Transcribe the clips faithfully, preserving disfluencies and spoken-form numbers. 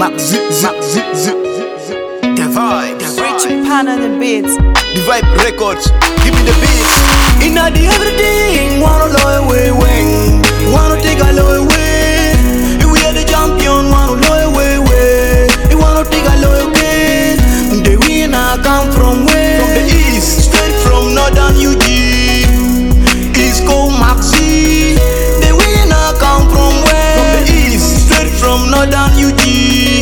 Mac Z Z Z Z. The vibe, the vibe. Richie Pan on the beats. The Vibe Records. Give me the beats. Inna the everything, wanna low way wing, wanna take a low way. We are the champion, wanna low way way. You wanna take a low way. The winner come from where? From the east, straight from northern U G. East Coast Mac Z. The winner come from where? From the east, straight from northern U G.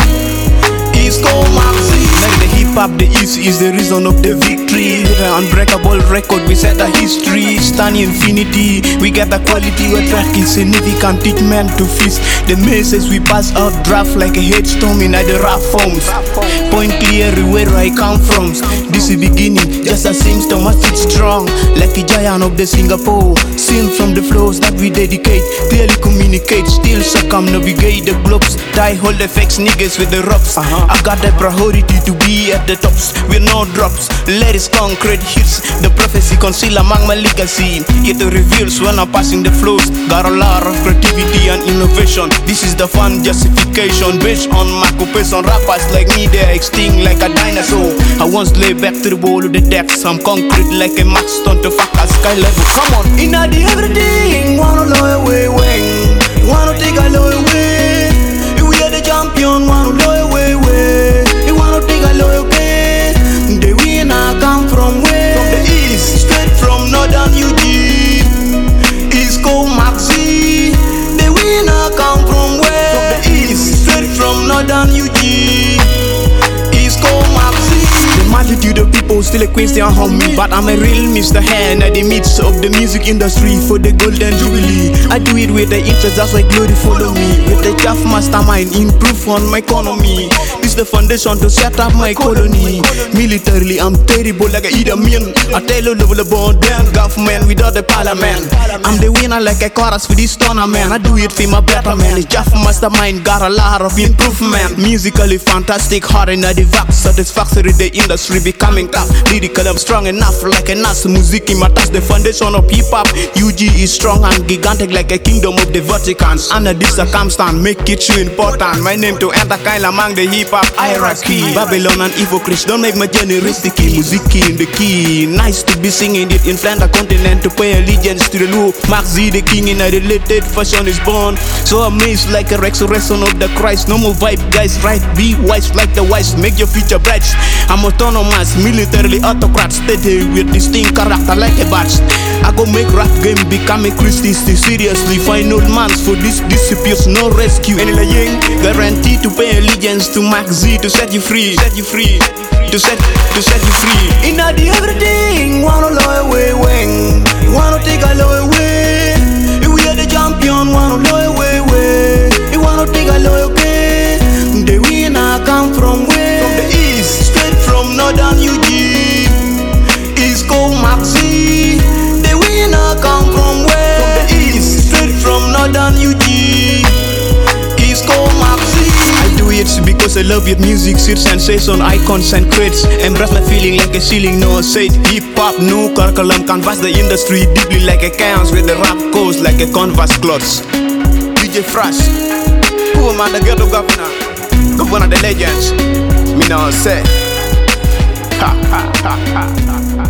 East Coast Mac Z. Like the hip hop, the east is the reason of the victory. With an unbreakable record, we set a history. Stunning infinity, we get the quality. Where track is significant, teach men to feast. The message we pass out draft like a headstone in the rap forms. Point clear where I come from. This is beginning, just a sing stone, must it strong. Like a giant of the Singapore. Sing from the flows that we dedicate. Clearly communicate, still circumnavigate the globes. Die hold the facts, niggas with the ropes. uh-huh. I got the priority to be at the tops. With no drops, let concrete hits. The prophecy conceal among my legacy. It reveals when I'm passing the flows. Got a lot of creativity and innovation. This is the fun justification. Based on my occupation, rappers like me, they're extinct like a dinosaur. I once lay back to the bowl of the depths. I'm concrete like a max stone to fuck a sky level. Come on, inna the everything, wanna low way wing, wanna take a low way. We are the champion, wanna low way way. You wanna take a low way. The winner come from where? From the east, straight from northern U G. East Coast Mac Z. The winner come from where? From the east, straight from northern U G. East Coast Mac Z. The multitude of people still a question on me, but I'm a real Mister Hand at the midst of the music industry for the golden jubilee. I do it with the interest, that's why glory follow me. With the chaff mastermind, improve on my economy. This the foundation to set up my colony. Militarily, I'm terrible like a Idi Amin. I tell you level about them government without the parliament. I'm the winner like a chorus for this tournament. I do it for my betterment. The chaff mastermind got a lot of improvement. Musically fantastic, hard in the vax, satisfactory the industry becoming tough. Lyrical, I'm strong enough like a Nas. Music in my touch, the foundation of hip hop. U G is strong and gigantic like a kingdom of the Vaticans. Under this circumstance, make it too important. My name to enter kind among the hip hop hierarchy. Babylon and hypocrites don't make my journey risky. Music in the key. Nice to be singing it in Flanders continent to pay allegiance to the Lord. Mac Z, the king in a related fashion is born. So amazed like a resurrection of the Christ. No more vibe, guys, right? Be wise like the wise. Make your future bright. I'm autonomous, militarily autocrat, steady with distinct character like a badge. I go make rap game become a Christian. Seriously, final mans for this disputes, no rescue. Any lying, guaranteed to pay allegiance to Mac Z to set you free, set you free, to set, to set you free. Inna the everything, wanna low way wing, wanna take a low way. We are the champion, wanna low way way. You wanna take a low way. The winner come from where? From the east, straight from northern U G. East Coast Mac Z. The winner come from where? From the east, straight from northern U G. East Coast Mac Z. I do it because I love your music, sweet sensation, icons and crates. Embrace my feeling like a ceiling, no said. Hip hop, no curriculum, canvas the industry deeply like a chaos with the rap coast like a canvas clothes. D J Fresh, who am I the ghetto governor? Governor of the legends. Me now say, ha ha ha ha ha.